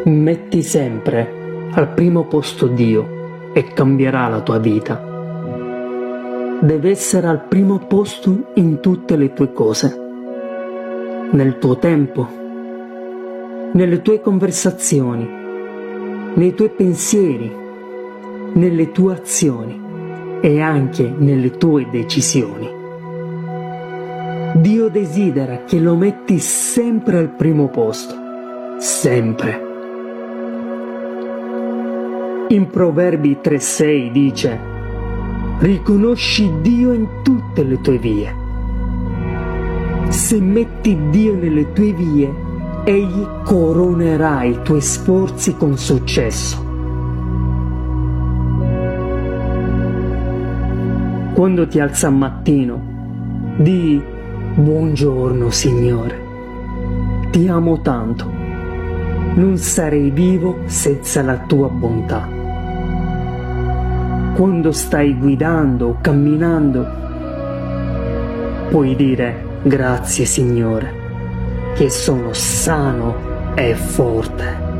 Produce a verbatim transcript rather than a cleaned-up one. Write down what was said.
Metti sempre al primo posto Dio e cambierà la tua vita. Deve essere al primo posto in tutte le tue cose, nel tuo tempo, nelle tue conversazioni, nei tuoi pensieri, nelle tue azioni e anche nelle tue decisioni. Dio desidera che lo metti sempre al primo posto, sempre. In Proverbi tre sei dice: riconosci Dio in tutte le tue vie. Se metti Dio nelle tue vie, Egli coronerà i tuoi sforzi con successo. Quando ti alza al mattino, di buongiorno Signore, ti amo tanto, non sarei vivo senza la tua bontà. Quando stai guidando o camminando, puoi dire grazie Signore, che sono sano e forte.